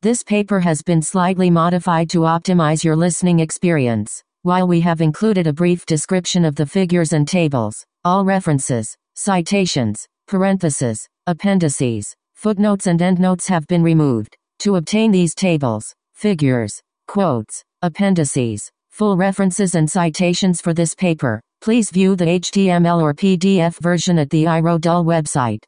This paper has been slightly modified to optimize your listening experience. While we have included a brief description of the figures and tables, all references, citations, parentheses, appendices, footnotes and endnotes have been removed. To obtain these tables, figures, quotes, appendices, full references and citations for this paper, please view the HTML or PDF version at the iRodul website,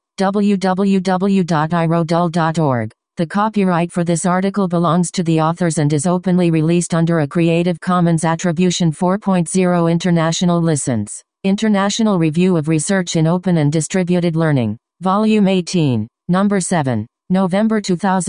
www.irodul.org. The copyright for this article belongs to the authors and is openly released under a Creative Commons Attribution 4.0 International License. International Review of Research in Open and Distributed Learning. Volume 18, Number 7, November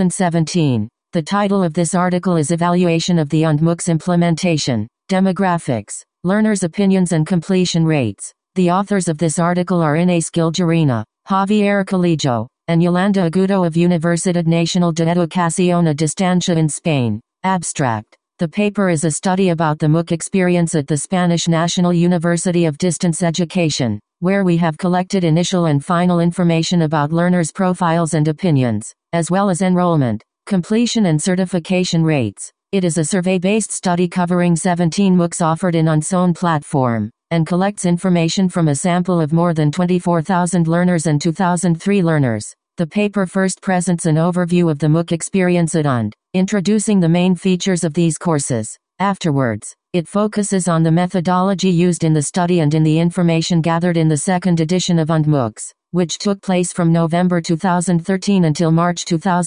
2017. The title of this article is Evaluation of the UNDMOOC's Implementation, Demographics, Learners' Opinions and Completion Rates. The authors of this article are Inés Gilgerina, Javier Colegio, and Yolanda Agudo of Universidad Nacional de Educación a Distancia in Spain. Abstract. The paper is a study about the MOOC experience at the Spanish National University of Distance Education, where we have collected initial and final information about learners' profiles and opinions, as well as enrollment, completion and certification rates. It is a survey-based study covering 17 MOOCs offered in UNSON platform, and collects information from a sample of more than 24,000 learners and 2,003 learners. The paper first presents an overview of the MOOC experience at UND, introducing the main features of these courses. Afterwards, it focuses on the methodology used in the study and in the information gathered in the second edition of UND MOOCs, which took place from November 2013 until March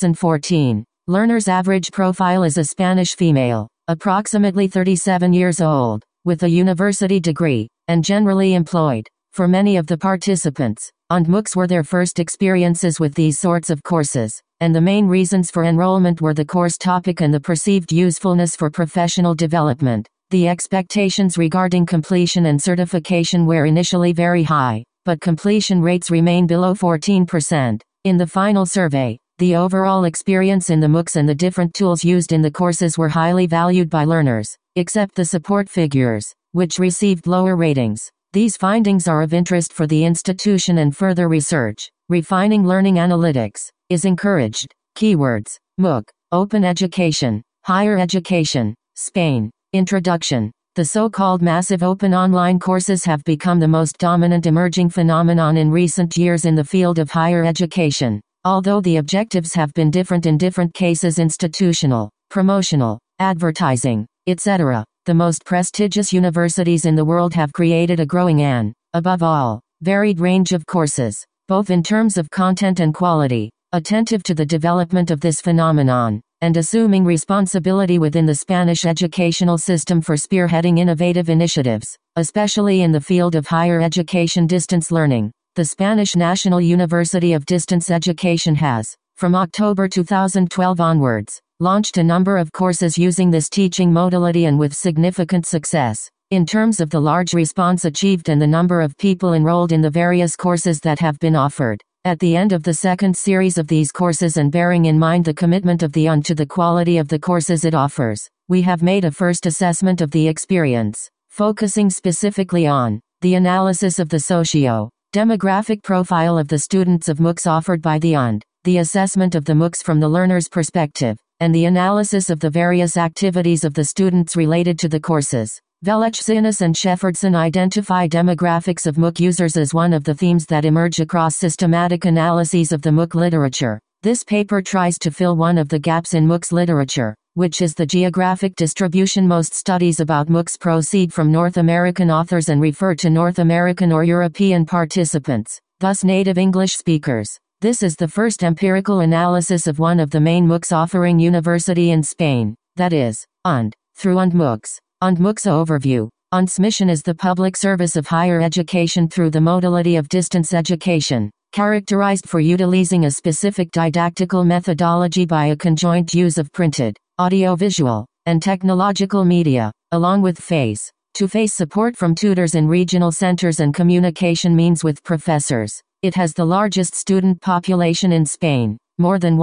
2014. Learner's average profile is a Spanish female, approximately 37 years old, with a university degree, and generally employed. For many of the participants, UND MOOCs were their first experiences with these sorts of courses, and the main reasons for enrollment were the course topic and the perceived usefulness for professional development. The expectations regarding completion and certification were initially very high, but completion rates remain below 14%. In the final survey, the overall experience in the MOOCs and the different tools used in the courses were highly valued by learners, except the support figures, which received lower ratings. These findings are of interest for the institution and further research. Refining learning analytics is encouraged. Keywords: MOOC, Open Education, Higher Education, Spain. Introduction. The so-called massive open online courses have become the most dominant emerging phenomenon in recent years in the field of higher education. Although the objectives have been different in different cases, institutional, promotional, advertising, etc., the most prestigious universities in the world have created a growing and, above all, varied range of courses, both in terms of content and quality. Attentive to the development of this phenomenon, and assuming responsibility within the Spanish educational system for spearheading innovative initiatives, especially in the field of higher education distance learning, the Spanish National University of Distance Education has, from October 2012 onwards, launched a number of courses using this teaching modality and with significant success. In terms of the large response achieved and the number of people enrolled in the various courses that have been offered, at the end of the second series of these courses and bearing in mind the commitment of the UND to the quality of the courses it offers, we have made a first assessment of the experience, focusing specifically on the analysis of the socio-demographic profile of the students of MOOCs offered by the UND, the assessment of the MOOCs from the learner's perspective, and the analysis of the various activities of the students related to the courses. Velechzinas and Shepardson identify demographics of MOOC users as one of the themes that emerge across systematic analyses of the MOOC literature. This paper tries to fill one of the gaps in MOOCs literature, which is the geographic distribution. Most studies about MOOCs proceed from North American authors and refer to North American or European participants, thus native English speakers. This is the first empirical analysis of one of the main MOOCs offering university in Spain, that is, UND, through UND MOOCs. UND MOOCs overview. UND's mission is the public service of higher education through the modality of distance education, characterized for utilizing a specific didactical methodology by a conjoint use of printed, audiovisual, and technological media, along with face-to-face support from tutors in regional centers and communication means with professors. It has the largest student population in Spain, more than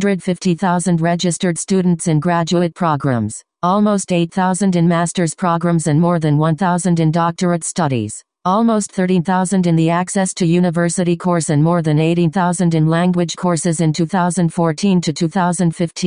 150,000 registered students in graduate programs, almost 8,000 in master's programs and more than 1,000 in doctorate studies, almost 13,000 in the Access to University course and more than 18,000 in language courses in 2014 to 2015.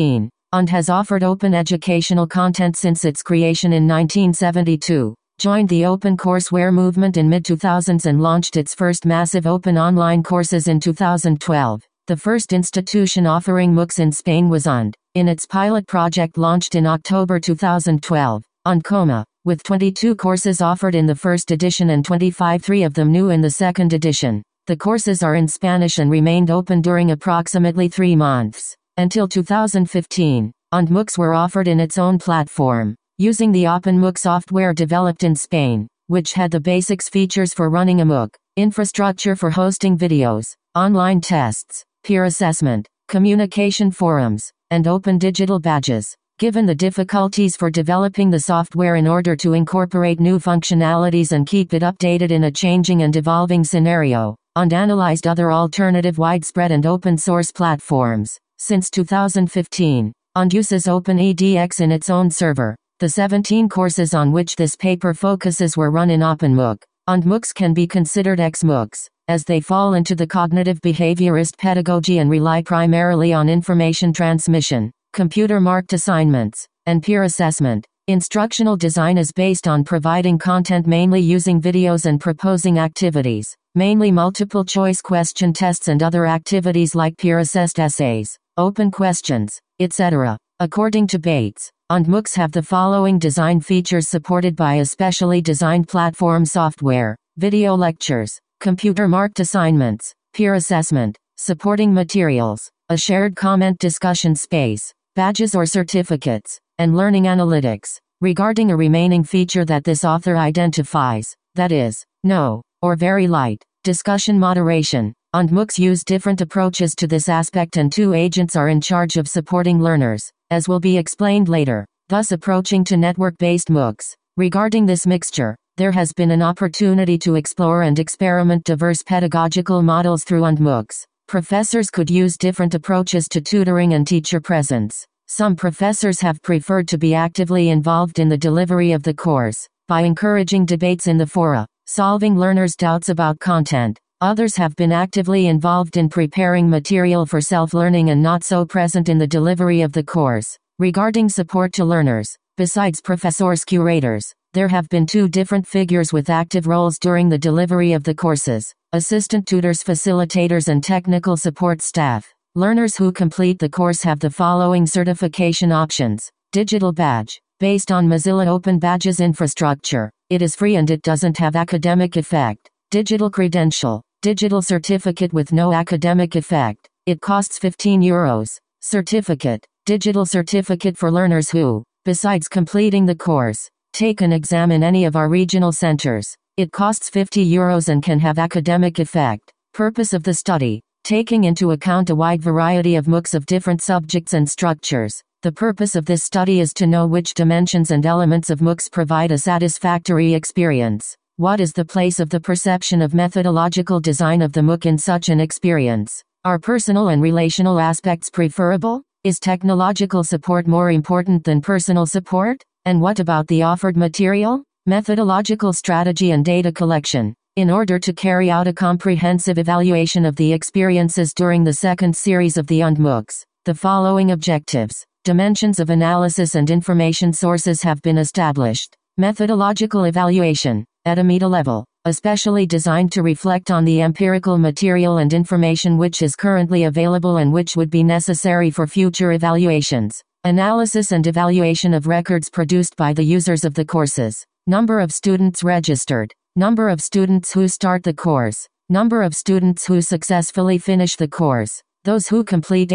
and has offered open educational content since its creation in 1972. Joined the open courseware movement in mid-2000s and launched its first massive open online courses in 2012. The first institution offering MOOCs in Spain was UND, in its pilot project launched in October 2012. UND, with 22 courses offered in the first edition and 3 of them new in the second edition. The courses are in Spanish and remained open during approximately 3 months. Until 2015, UND MOOCs were offered in its own platform, using the OpenMOOC software developed in Spain, which had the basics features for running a MOOC, infrastructure for hosting videos, online tests, peer assessment, communication forums, and open digital badges. Given the difficulties for developing the software in order to incorporate new functionalities and keep it updated in a changing and evolving scenario, UND analyzed other alternative widespread and open source platforms. Since 2015, UND uses OpenEDX in its own server. The 17 courses on which this paper focuses were run in OpenMOOC. UND MOOCs can be considered XMOOCs, as they fall into the cognitive behaviorist pedagogy and rely primarily on information transmission, computer-marked assignments, and peer assessment. Instructional design is based on providing content mainly using videos and proposing activities, mainly multiple-choice question tests and other activities like peer-assessed essays, open questions, etc. According to Bates, UND MOOCs have the following design features supported by a specially designed platform software: video lectures, computer-marked assignments, peer assessment, supporting materials, a shared comment discussion space, badges or certificates, and learning analytics. Regarding a remaining feature that this author identifies, that is, no, or very light, discussion moderation, UND MOOCs use different approaches to this aspect and 2 agents are in charge of supporting learners, as will be explained later, thus approaching to network-based MOOCs. Regarding this mixture, there has been an opportunity to explore and experiment diverse pedagogical models through UND MOOCs. Professors could use different approaches to tutoring and teacher presence. Some professors have preferred to be actively involved in the delivery of the course, by encouraging debates in the fora, solving learners' doubts about content. Others have been actively involved in preparing material for self-learning and not so present in the delivery of the course. Regarding support to learners, besides professors-curators, there have been 2 different figures with active roles during the delivery of the courses: assistant tutors, facilitators, and technical support staff. Learners who complete the course have the following certification options: digital badge, based on Mozilla Open Badges infrastructure. It is free and it doesn't have academic effect. Digital credential, digital certificate with no academic effect. It costs €15. Certificate, digital certificate for learners who, besides completing the course, take an exam in any of our regional centers. It costs €50 and can have academic effect. Purpose of the study: taking into account a wide variety of MOOCs of different subjects and structures. The purpose of this study is to know which dimensions and elements of MOOCs provide a satisfactory experience. What is the place of the perception of methodological design of the MOOC in such an experience? Are personal and relational aspects preferable? Is technological support more important than personal support? And what about the offered material? Methodological strategy and data collection. In order to carry out a comprehensive evaluation of the experiences during the second series of the UND MOOCs, the following objectives, dimensions of analysis and information sources have been established. Methodological evaluation, at a meta level, especially designed to reflect on the empirical material and information which is currently available and which would be necessary for future evaluations. Analysis and evaluation of records produced by the users of the courses. Number of students registered. Number of students who start the course. Number of students who successfully finish the course. Those who complete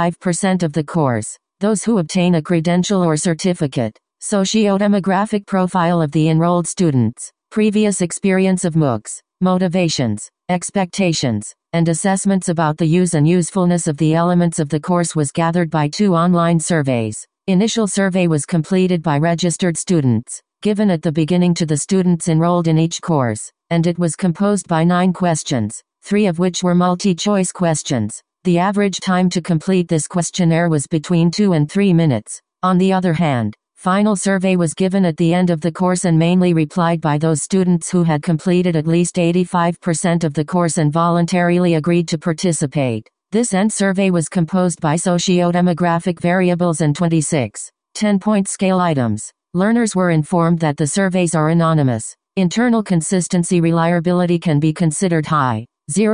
85% of the course. Those who obtain a credential or certificate. Socio-demographic profile of the enrolled students. Previous experience of MOOCs, motivations, expectations, and assessments about the use and usefulness of the elements of the course was gathered by 2 online surveys. Initial survey was completed by registered students, given at the beginning to the students enrolled in each course, and it was composed by 9 questions, 3 of which were multi-choice questions. The average time to complete this questionnaire was between 2 and 3 minutes. On the other hand, final survey was given at the end of the course and mainly replied by those students who had completed at least 85% of the course and voluntarily agreed to participate. This end survey was composed by socio-demographic variables and 26 10-point scale items. Learners were informed that the surveys are anonymous. Internal consistency reliability can be considered high.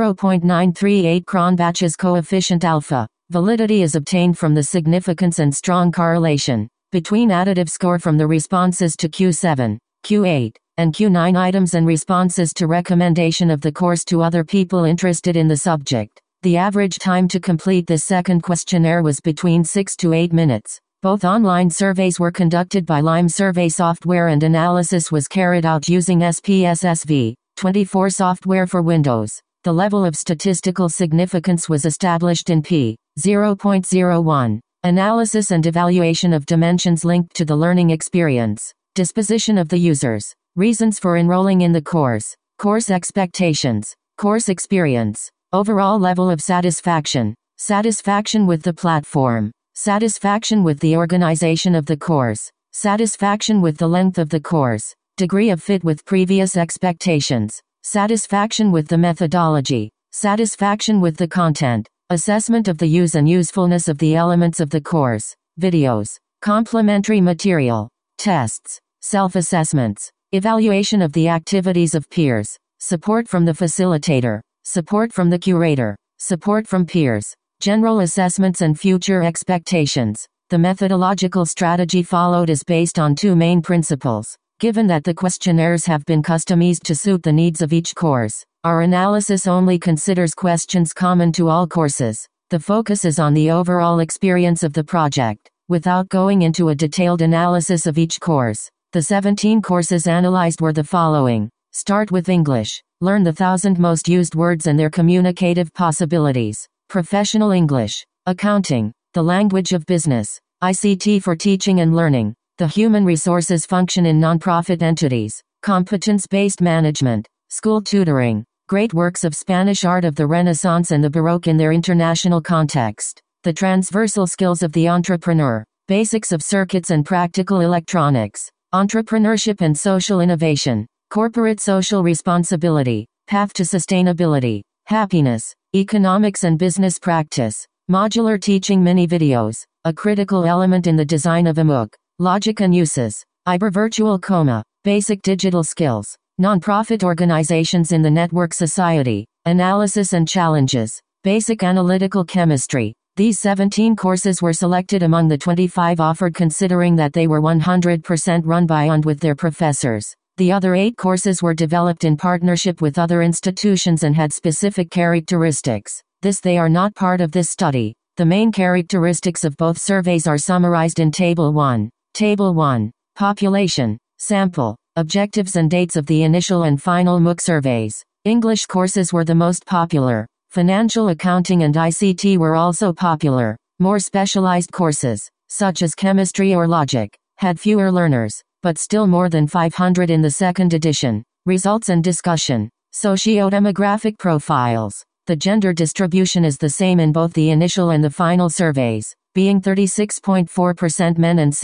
0.938 Cronbach's coefficient alpha. Validity is obtained from the significance and strong correlation between additive score from the responses to Q7, Q8, and Q9 items and responses to recommendation of the course to other people interested in the subject. The average time to complete this second questionnaire was between 6 to 8 minutes. Both online surveys were conducted by Lime survey software and analysis was carried out using SPSS v24 software for Windows. The level of statistical significance was established in p. 0.01. Analysis and evaluation of dimensions linked to the learning experience. Disposition of the users. Reasons for enrolling in the course. Course expectations. Course experience. Overall level of satisfaction. Satisfaction with the platform. Satisfaction with the organization of the course. Satisfaction with the length of the course. Degree of fit with previous expectations. Satisfaction with the methodology. Satisfaction with the content. Assessment of the use and usefulness of the elements of the course. Videos. Complementary material. Tests. Self-assessments. Evaluation of the activities of peers. Support from the facilitator. Support from the curator. Support from peers. General assessments and future expectations. The methodological strategy followed is based on two main principles. Given that the questionnaires have been customized to suit the needs of each course, our analysis only considers questions common to all courses. The focus is on the overall experience of the project, without going into a detailed analysis of each course. The 17 courses analyzed were the following. Start with English. Learn the 1,000 most used words and their communicative possibilities. Professional English. Accounting. The language of business. ICT for teaching and learning. The human resources function in nonprofit entities. Competence-based management. School tutoring. Great works of Spanish art of the Renaissance and the Baroque in their international context. The transversal skills of the entrepreneur. Basics of circuits and practical electronics. Entrepreneurship and social innovation. Corporate social responsibility. Path to sustainability. Happiness. Economics and business practice. Modular teaching mini videos. A critical element in the design of a MOOC. Logic and uses. Virtual Coma. Basic digital skills. Nonprofit organizations in the network society. Analysis and challenges. Basic analytical chemistry. These 17 courses were selected among the 25 offered considering that they were 100% run by and with their professors. The other 8 courses were developed in partnership with other institutions and had specific characteristics. They are not part of this study. The main characteristics of both surveys are summarized in Table 1. Table 1. Population. Sample. Objectives and dates of the initial and final MOOC surveys. English courses were the most popular. Financial accounting and ICT were also popular. More specialized courses, such as chemistry or logic, had fewer learners, but still more than 500 in the second edition. Results and discussion. Socio-demographic profiles. The gender distribution is the same in both the initial and the final surveys, being 36.4% men and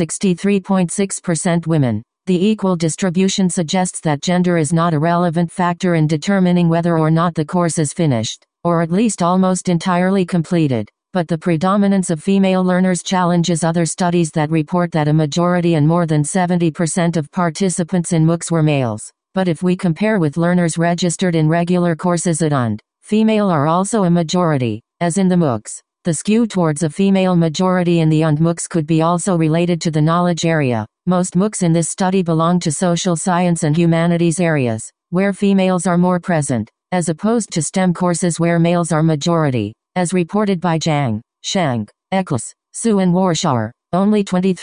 63.6% women. The equal distribution suggests that gender is not a relevant factor in determining whether or not the course is finished, or at least almost entirely completed. But the predominance of female learners challenges other studies that report that a majority and more than 70% of participants in MOOCs were males. But if we compare with learners registered in regular courses at UND, female are also a majority, as in the MOOCs. The skew towards a female majority in the UND MOOCs could be also related to the knowledge area. Most MOOCs in this study belong to social science and humanities areas, where females are more present, as opposed to STEM courses where males are majority. As reported by Zhang, Shang, Eccles, Su and Warshauer, only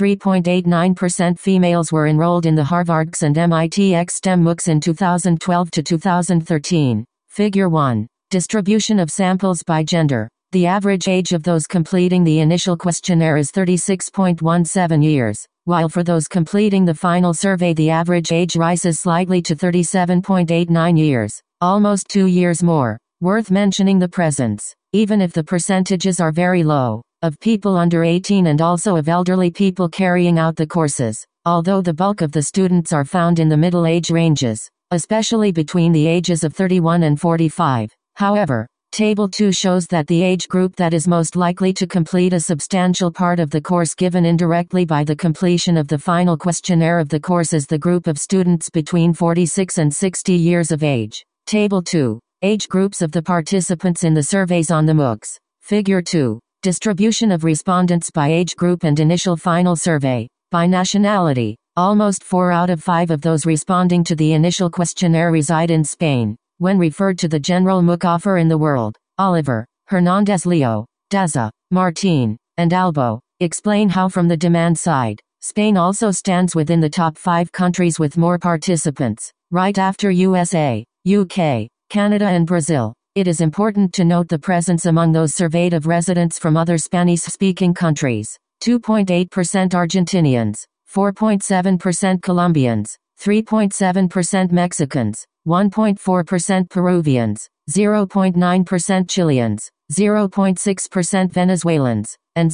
23.89% females were enrolled in the Harvard's and MIT's STEM MOOCs in 2012 to 2013. Figure 1. Distribution of samples by gender. The average age of those completing the initial questionnaire is 36.17 years, while for those completing the final survey the average age rises slightly to 37.89 years, almost 2 years more. Worth mentioning the presence, even if the percentages are very low, of people under 18 and also of elderly people carrying out the courses, although the bulk of the students are found in the middle age ranges, especially between the ages of 31 and 45. However, Table 2 shows that the age group that is most likely to complete a substantial part of the course given indirectly by the completion of the final questionnaire of the course is the group of students between 46 and 60 years of age. Table 2. Age groups of the participants in the surveys on the MOOCs. Figure 2. Distribution of respondents by age group and initial final survey. By nationality, almost 4 out of 5 of those responding to the initial questionnaire reside in Spain. When referred to the general MOOC offer in the world, Oliver, Hernandez Leo, Daza, Martin, and Albo explain how from the demand side, Spain also stands within the top 5 countries with more participants, right after USA, UK, Canada and Brazil. It is important to note the presence among those surveyed of residents from other Spanish-speaking countries. 2.8% Argentinians, 4.7% Colombians, 3.7% Mexicans, 1.4% Peruvians, 0.9% Chileans, 0.6% Venezuelans, and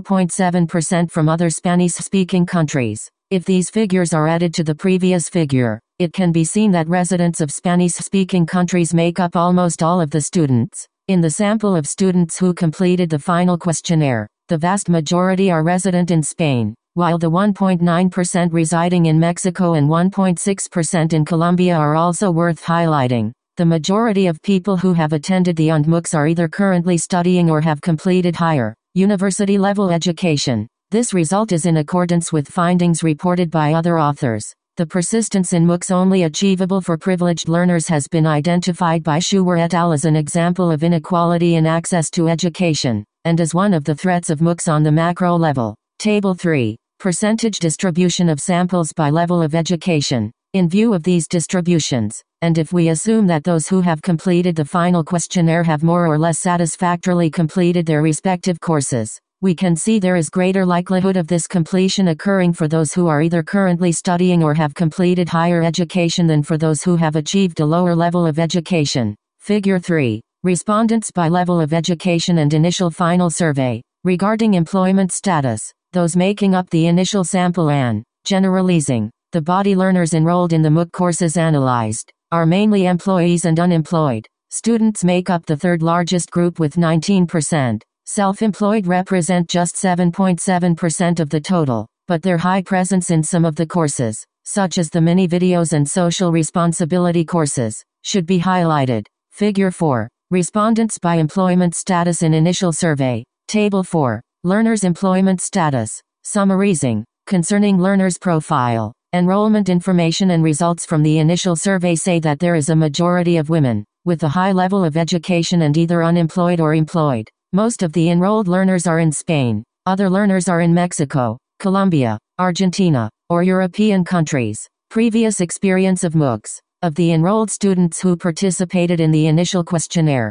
0.7% from other Spanish-speaking countries. If these figures are added to the previous figure, it can be seen that residents of Spanish-speaking countries make up almost all of the students. In the sample of students who completed the final questionnaire, the vast majority are resident in Spain, while the 1.9% residing in Mexico and 1.6% in Colombia are also worth highlighting. The majority of people who have attended the UND-MOOCs are either currently studying or have completed higher, university-level education. This result is in accordance with findings reported by other authors. The persistence in MOOCs only achievable for privileged learners has been identified by Schuwer et al. As an example of inequality in access to education, and as one of the threats of MOOCs on the macro level. Table 3. Percentage distribution of samples by level of education. In view of these distributions, and if we assume that those who have completed the final questionnaire have more or less satisfactorily completed their respective courses, we can see there is greater likelihood of this completion occurring for those who are either currently studying or have completed higher education than for those who have achieved a lower level of education. Figure 3. Respondents by level of education and initial final survey. Regarding employment status, those making up the initial sample and, generalizing, the body learners enrolled in the MOOC courses analyzed, are mainly employees and unemployed. Students make up the third largest group with 19%. Self-employed represent just 7.7% of the total, but their high presence in some of the courses, such as the mini videos and social responsibility courses, should be highlighted. Figure 4. Respondents by employment status in initial survey. Table 4. Learners' employment status. Summarizing. Concerning learners' profile, enrollment information and results from the initial survey say that there is a majority of women, with a high level of education and either unemployed or employed. Most of the enrolled learners are in Spain. Other learners are in Mexico, Colombia, Argentina, or European countries. Previous experience of MOOCs. Of the enrolled students who participated in the initial questionnaire,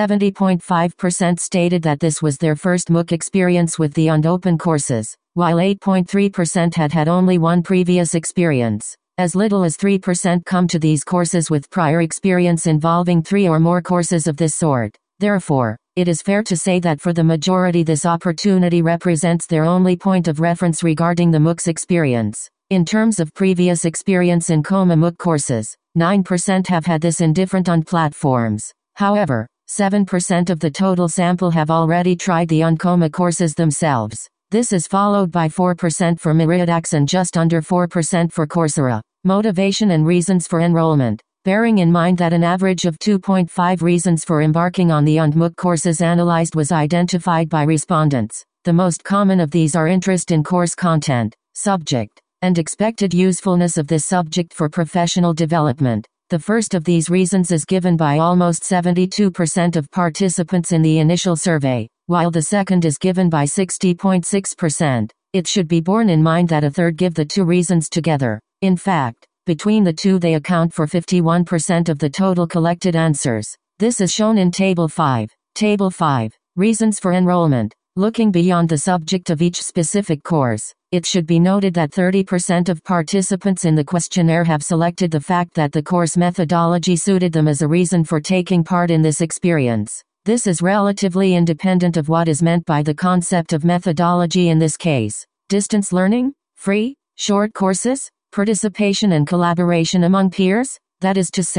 70.5% stated that this was their first MOOC experience with the UND Open courses, while 8.3% had had only one previous experience. As little as 3% come to these courses with prior experience involving 3 or more courses of this sort. Therefore, it is fair to say that for the majority this opportunity represents their only point of reference regarding the MOOCs experience. In terms of previous experience in COMA MOOC courses, 9% have had this in different UND platforms. However, 7% of the total sample have already tried the UND COMA courses themselves. This is followed by 4% for Meridax and just under 4% for Coursera. Motivation and reasons for enrollment. Bearing in mind that an average of 2.5 reasons for embarking on the UND MOOC courses analyzed was identified by respondents. The most common of these are interest in course content, subject, and expected usefulness of this subject for professional development. The first of these reasons is given by almost 72% of participants in the initial survey, while the second is given by 60.6%. It should be borne in mind that a third give the two reasons together. In fact, between the two they account for 51% of the total collected answers. This is shown in Table 5. Table 5. Reasons for enrollment. Looking beyond the subject of each specific course, it should be noted that 30% of participants in the questionnaire have selected the fact that the course methodology suited them as a reason for taking part in this experience. This is relatively independent of what is meant by the concept of methodology in this case. Distance learning? Free? Short courses? Participation and collaboration among peers? That is to say,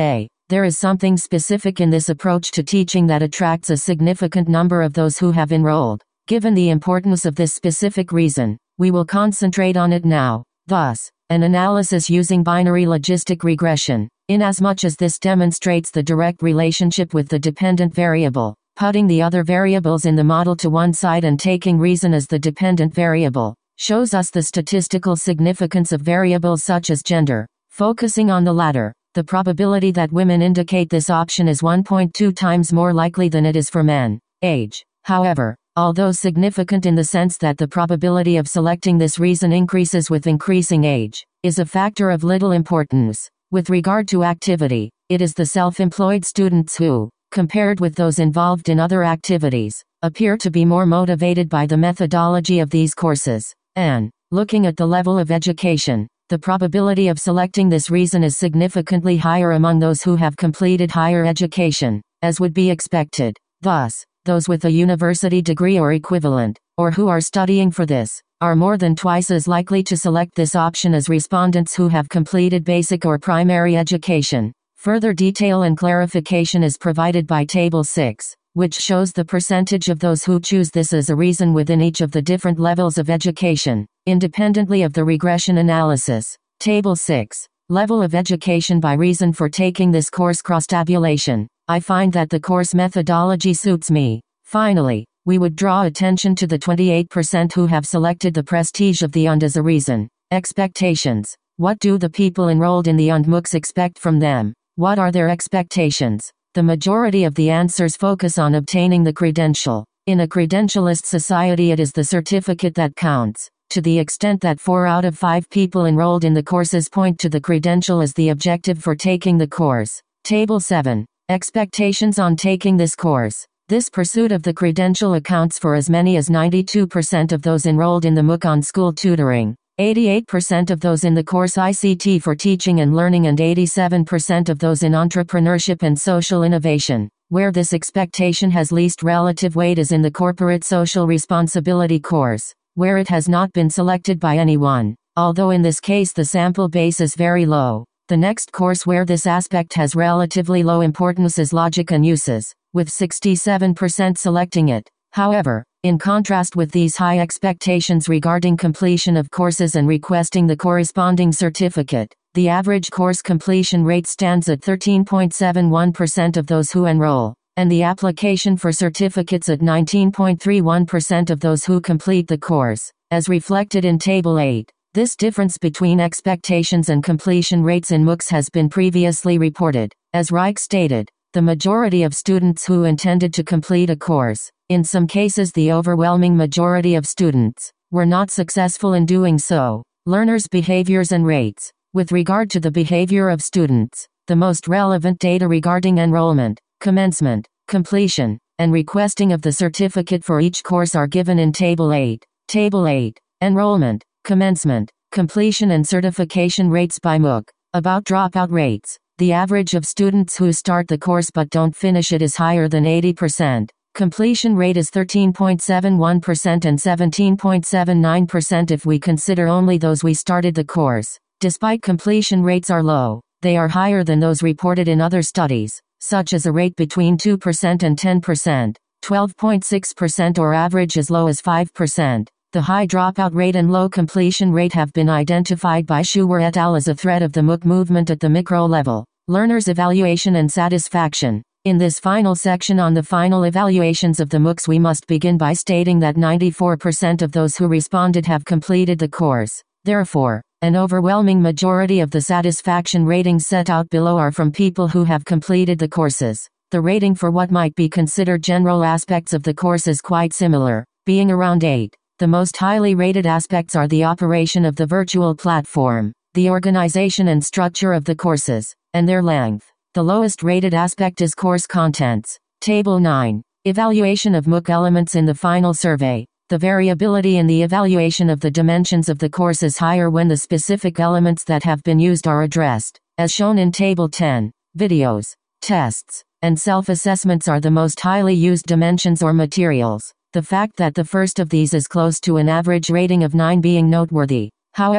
There is something specific in this approach to teaching that attracts a significant number of those who have enrolled. Given the importance of this specific reason, we will concentrate on it now. Thus, an analysis using binary logistic regression, inasmuch as this demonstrates the direct relationship with the dependent variable, putting the other variables in the model to one side and taking reason as the dependent variable, shows us the statistical significance of variables such as gender. Focusing on the latter, the probability that women indicate this option is 1.2 times more likely than it is for men. Age, however, although significant in the sense that the probability of selecting this reason increases with increasing age, is a factor of little importance. With regard to activity, it is the self-employed students who, compared with those involved in other activities, appear to be more motivated by the methodology of these courses. And, looking at the level of education, the probability of selecting this reason is significantly higher among those who have completed higher education, as would be expected. Thus, those with a university degree or equivalent, or who are studying for this, are more than twice as likely to select this option as respondents who have completed basic or primary education. Further detail and clarification is provided by Table 6, which shows the percentage of those who choose this as a reason within each of the different levels of education, independently of the regression analysis. Table 6. Level of education by reason for taking this course. Cross-tabulation. I find that the course methodology suits me. Finally, we would draw attention to the 28% who have selected the prestige of the UND as a reason. Expectations. What do the people enrolled in the UND MOOCs expect from them? What are their expectations? The majority of the answers focus on obtaining the credential. In a credentialist society, it is the certificate that counts. To the extent that 4 out of 5 people enrolled in the courses point to the credential as the objective for taking the course. Table 7. Expectations on taking this course. This pursuit of the credential accounts for as many as 92% of those enrolled in the MOOC on school tutoring, 88% of those in the course ICT for teaching and learning, and 87% of those in entrepreneurship and social innovation. Where this expectation has least relative weight is in the corporate social responsibility course, where it has not been selected by anyone, although in this case the sample base is very low. The next course where this aspect has relatively low importance is Logic and Uses, with 67% selecting it. However, in contrast with these high expectations regarding completion of courses and requesting the corresponding certificate, the average course completion rate stands at 13.71% of those who enroll, and the application for certificates at 19.31% of those who complete the course, as reflected in Table 8. This difference between expectations and completion rates in MOOCs has been previously reported. As Reich stated, the majority of students who intended to complete a course, in some cases the overwhelming majority of students, were not successful in doing so. Learners' behaviors and rates. With regard to the behavior of students, the most relevant data regarding enrollment, commencement, completion, and requesting of the certificate for each course are given in Table 8. Table 8. Enrollment, commencement, completion and certification rates by MOOC. About dropout rates. The average of students who start the course but don't finish it is higher than 80%. Completion rate is 13.71% and 17.79% if we consider only those we started the course. Despite completion rates are low, they are higher than those reported in other studies, such as a rate between 2% and 10%, 12.6% or average as low as 5%. The high dropout rate and low completion rate have been identified by Schuwer et al. As a threat of the MOOC movement at the micro level. Learners' evaluation and satisfaction. In this final section on the final evaluations of the MOOCs, we must begin by stating that 94% of those who responded have completed the course. Therefore, an overwhelming majority of the satisfaction ratings set out below are from people who have completed the courses. The rating for what might be considered general aspects of the course is quite similar, being around 8. The most highly rated aspects are the operation of the virtual platform, the organization and structure of the courses, and their length. The lowest rated aspect is course contents. Table 9. Evaluation of MOOC elements in the final survey. The variability in the evaluation of the dimensions of the course is higher when the specific elements that have been used are addressed, as shown in Table 10. Videos, tests, and self-assessments are the most highly used dimensions or materials. The fact that the first of these is close to an average rating of 9 being noteworthy. However,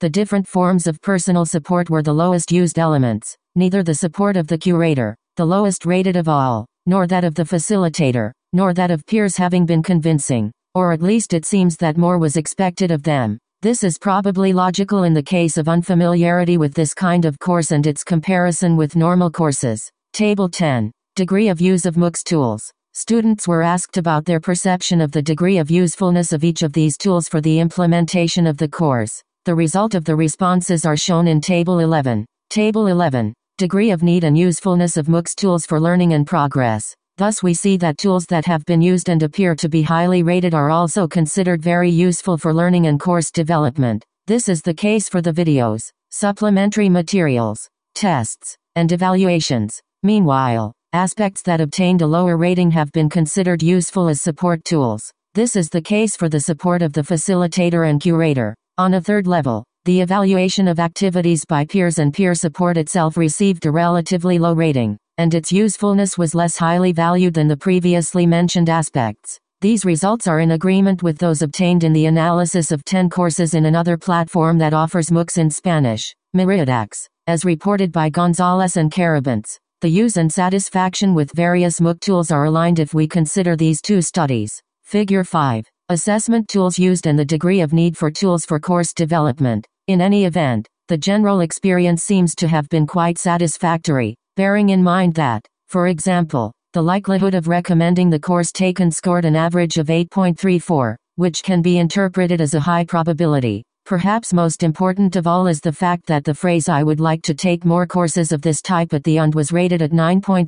The different forms of personal support were the lowest used elements, neither the support of the curator, the lowest rated of all, nor that of the facilitator, nor that of peers having been convincing, or at least it seems that more was expected of them. This is probably logical in the case of unfamiliarity with this kind of course and its comparison with normal courses. Table 10. Degree of use of MOOCs tools. Students were asked about their perception of the degree of usefulness of each of these tools for the implementation of the course. The result of the responses are shown in Table 11. Table 11. Degree of need and usefulness of MOOCs tools for learning and progress. Thus we see that tools that have been used and appear to be highly rated are also considered very useful for learning and course development. This is the case for the videos, supplementary materials, tests, and evaluations. Meanwhile, aspects that obtained a lower rating have been considered useful as support tools. This is the case for the support of the facilitator and curator. On a third level, the evaluation of activities by peers and peer support itself received a relatively low rating, and its usefulness was less highly valued than the previously mentioned aspects. These results are in agreement with those obtained in the analysis of 10 courses in another platform that offers MOOCs in Spanish, Meridax, as reported by Gonzalez and Carabins. The use and satisfaction with various MOOC tools are aligned if we consider these two studies. Figure 5. Assessment tools used and the degree of need for tools for course development. In any event, the general experience seems to have been quite satisfactory, bearing in mind that, for example, the likelihood of recommending the course taken scored an average of 8.34, which can be interpreted as a high probability. Perhaps most important of all is the fact that the phrase "I would like to take more courses of this type" at the end was rated at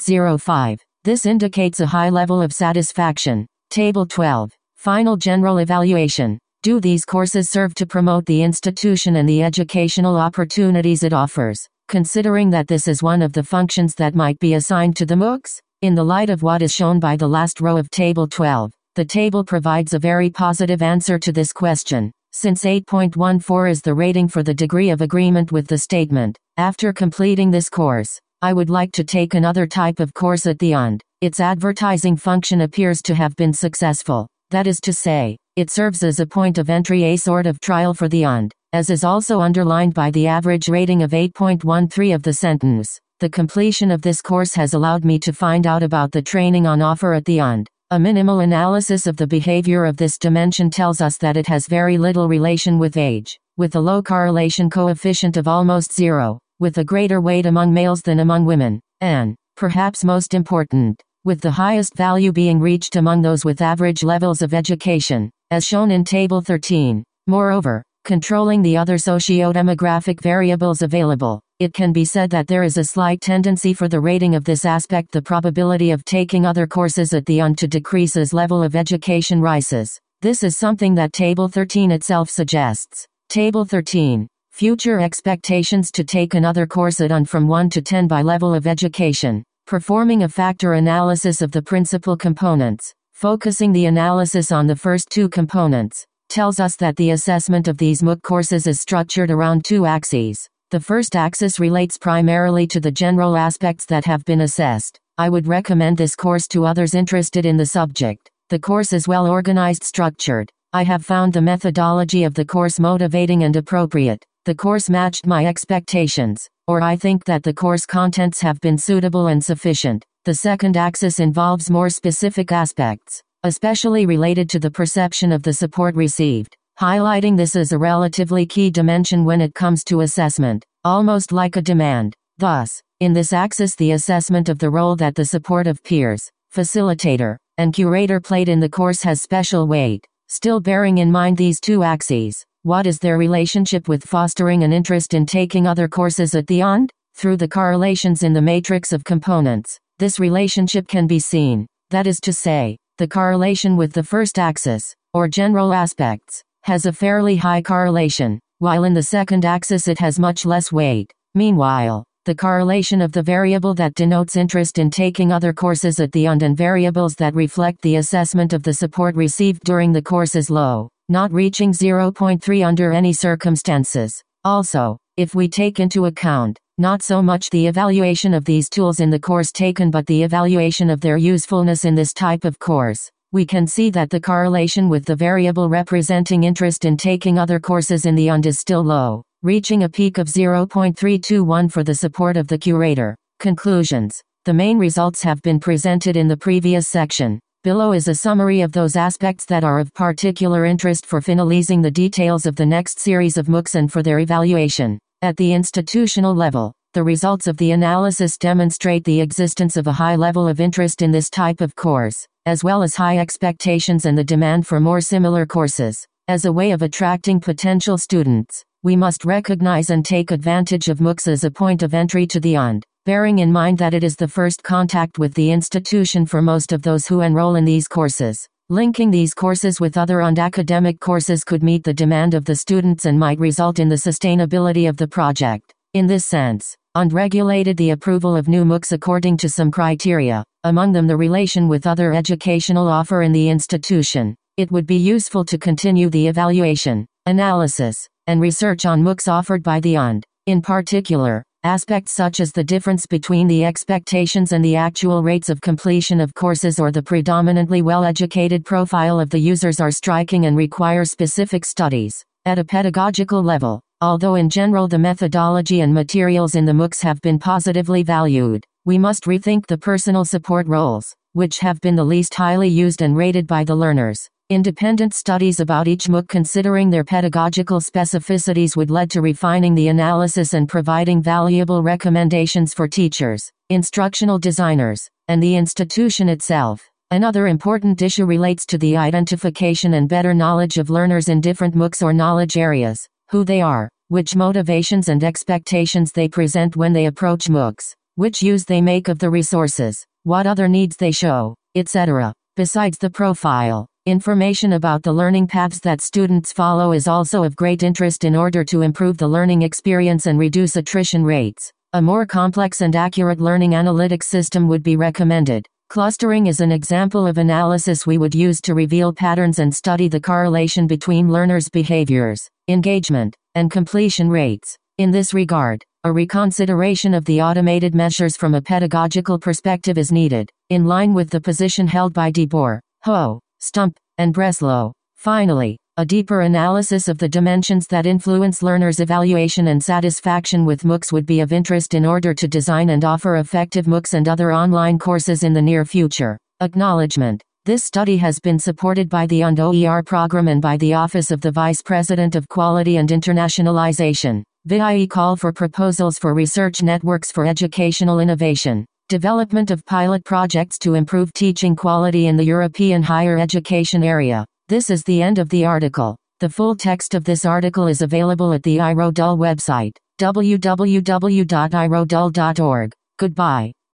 9.05. This indicates a high level of satisfaction. Table 12. Final general evaluation. Do these courses serve to promote the institution and the educational opportunities it offers? Considering that this is one of the functions that might be assigned to the MOOCs, in the light of what is shown by the last row of Table 12, the table provides a very positive answer to this question. Since 8.14 is the rating for the degree of agreement with the statement, "After completing this course, I would like to take another type of course at the end," its advertising function appears to have been successful. That is to say, it serves as a point of entry, a sort of trial for the end, as is also underlined by the average rating of 8.13 of the sentence. The completion of this course has allowed me to find out about the training on offer at the end. A minimal analysis of the behavior of this dimension tells us that it has very little relation with age, with a low correlation coefficient of almost 0, with a greater weight among males than among women, and, perhaps most important, with the highest value being reached among those with average levels of education, as shown in Table 13. Moreover, controlling the other socio-demographic variables available, it can be said that there is a slight tendency for the rating of this aspect, the probability of taking other courses at the end, to decrease as level of education rises. This is something that Table 13 itself suggests. Table 13. Future expectations to take another course at and from 1 to 10 by level of education. Performing a factor analysis of the principal components, focusing the analysis on the first two components, tells us that the assessment of these MOOC courses is structured around two axes. The first axis relates primarily to the general aspects that have been assessed. I would recommend this course to others interested in the subject. The course is well organized, structured. I have found the methodology of the course motivating and appropriate. The course matched my expectations, or I think that the course contents have been suitable and sufficient. The second axis involves more specific aspects, especially related to the perception of the support received, highlighting this as a relatively key dimension when it comes to assessment, almost like a demand. Thus, in this axis, the assessment of the role that the support of peers, facilitator, and curator played in the course has special weight. Still bearing in mind these two axes, what is their relationship with fostering an interest in taking other courses at the end? Through the correlations in the matrix of components, this relationship can be seen. That is to say, the correlation with the first axis, or general aspects, has a fairly high correlation, while in the second axis it has much less weight. Meanwhile, the correlation of the variable that denotes interest in taking other courses at the end and variables that reflect the assessment of the support received during the course is low, not reaching 0.3 under any circumstances. Also, if we take into account, not so much the evaluation of these tools in the course taken but the evaluation of their usefulness in this type of course, we can see that the correlation with the variable representing interest in taking other courses in the end is still low. reaching a peak of 0.321 for the support of the curator. Conclusions. The main results have been presented in the previous section. Below is a summary of those aspects that are of particular interest for finalizing the details of the next series of MOOCs and for their evaluation. At the institutional level, the results of the analysis demonstrate the existence of a high level of interest in this type of course, as well as high expectations and the demand for more similar courses. As a way of attracting potential students, we must recognize and take advantage of MOOCs as a point of entry to the UND, bearing in mind that it is the first contact with the institution for most of those who enroll in these courses. Linking these courses with other UND academic courses could meet the demand of the students and might result in the sustainability of the project. In this sense, UND regulated the approval of new MOOCs according to some criteria, among them the relation with other educational offer in the institution. It would be useful to continue the evaluation, analysis, and research on MOOCs offered by the UND. In particular, aspects such as the difference between the expectations and the actual rates of completion of courses or the predominantly well-educated profile of the users are striking and require specific studies. At a pedagogical level, although in general the methodology and materials in the MOOCs have been positively valued, we must rethink the personal support roles, which have been the least highly used and rated by the learners. Independent studies about each MOOC considering their pedagogical specificities would lead to refining the analysis and providing valuable recommendations for teachers, instructional designers, and the institution itself. Another important issue relates to the identification and better knowledge of learners in different MOOCs or knowledge areas, who they are, which motivations and expectations they present when they approach MOOCs, which use they make of the resources, what other needs they show, etc. Besides the profile, information about the learning paths that students follow is also of great interest in order to improve the learning experience and reduce attrition rates. A more complex and accurate learning analytics system would be recommended. Clustering is an example of analysis we would use to reveal patterns and study the correlation between learners' behaviors, engagement, and completion rates. In this regard, a reconsideration of the automated measures from a pedagogical perspective is needed, in line with the position held by De Boer, Ho, Stump, and Breslow. Finally, a deeper analysis of the dimensions that influence learners' evaluation and satisfaction with MOOCs would be of interest in order to design and offer effective MOOCs and other online courses in the near future. Acknowledgement. This study has been supported by the UND OER program and by the Office of the Vice President of Quality and Internationalization. VIE call for proposals for research networks for educational innovation. Development of pilot projects to improve teaching quality in the European higher education area. This is the end of the article. The full text of this article is available at the IRODUL website, www.irodul.org. Goodbye.